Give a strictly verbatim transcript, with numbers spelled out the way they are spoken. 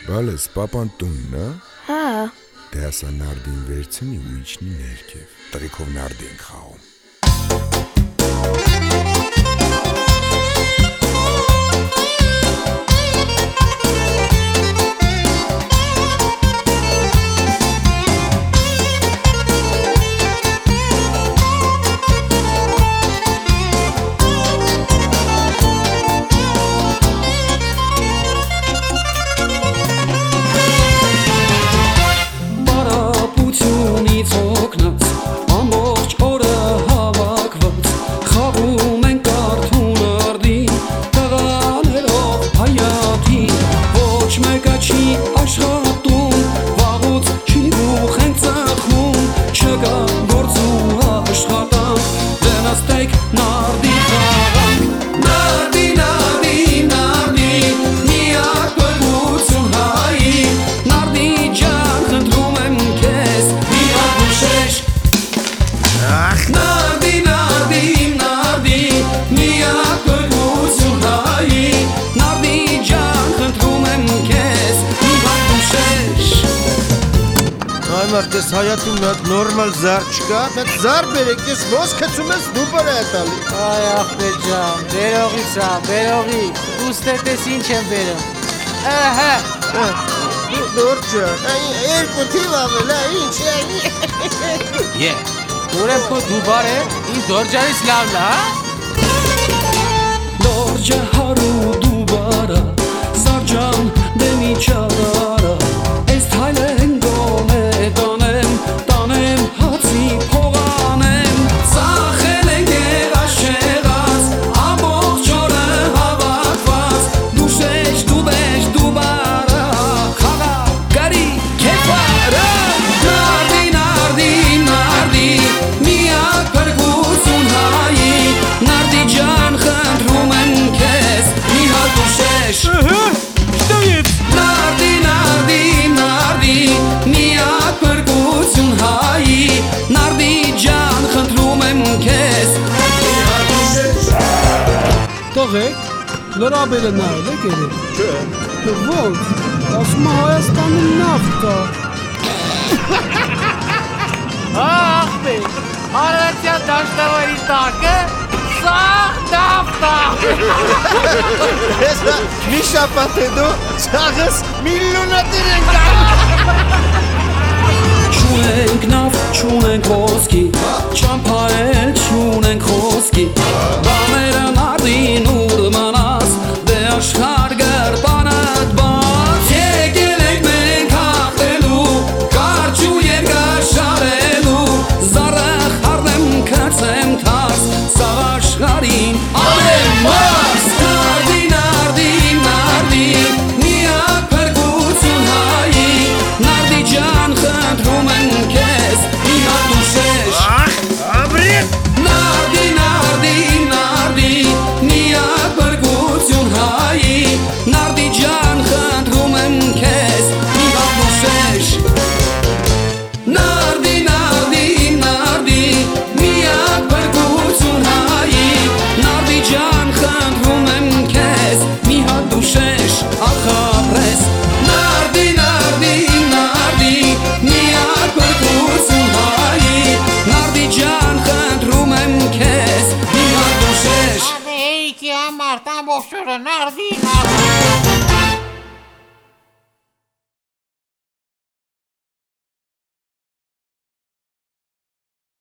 Բալես, պապան տունն է։ Հա։ Դե ասա նարդին վերցնի ու իջնի ներքև։ Տրիկով նարդի ենք խաղում։ Մարդես հայատում նատ նորմալ զար չկա, նատ զար բերեք, ես ոնց քծում ես դու բարա է տալի։ Այ ախպեր ջան, բերողից ա, բերողի, ուստետես ինչ եմ բերում։ Ահա։ Դոր ջան, երկու թիվ ավել, ինչ է։ Է, ուրեմ քո դուբար է, ին դոր ջանից լավն է, հա։ Դոր ջա հարու դուբարա, զար ջան դեմի չարարա, այս թայլեն Տանեմ, տանեմ, հացի փողանեմ, ծախել ենք երաշեղած, ամբողջ օրը հավաքված, դուշեշ, դուբեշ, դուբարա, խաղա, գարի, կեփարը, նարդի, նարդի, նարդի, միակ փրկություն հայի, նարդի ջան խնդրում եմ քեզ, մի հատ դուշեշ, նարդի, նարդի, նարդի, միակ փրկություն հայի, նարդի ջան խնդրում եմ քեզ, մի հատ դուշեշ։ Տղեկ, լրաբերը նայել եք երեք։ Չէ։ Ոնց, ասում է Հայաստանում նավթ կա։ Հա ախպեր, Արարատյան դաշտավարի տակը, սաղ նավթ է։ Ես մի շապատ է դու, սաղս միլիոնատիր ենք Չունենք նավ, չունենք ոսկի, չամփայել չունենք խոսքի, բաները նարդին ուր մանաս, դե աշխարհ գրպանդ բաց, եկել ենք մենք հաղթելու, կարճ ու երկար շարելու, զառը խառնեմ քցեմ թարս, սաղ աշխարհին անեմ մարս, նարդի, նարդի, նարդի, միակ փրկություն հայի, նարդի ջան խնդրում եմ քեզ, մի հատ դուշեշ։ Նարդի, նարդի, նարդի, միակ փրկություն հայի, նարդի ջան խնդրում եմ քեզ, մի հատ դուշեշ։ Նարդի, նարդի, նարդի, միակ փրկություն հայի, նարդի ջան խնդրում եմ քեզ, մի հատ դուշեշ, ախաբրես։ Նարդի, նարդի, նարդի, միակ փրկություն հայի, նարդի ջան խնդրում եմ քեզ, մի հատ դուշեշ։ Ադե էիքի համար, տամբողջ օրը նարդի, նարդի։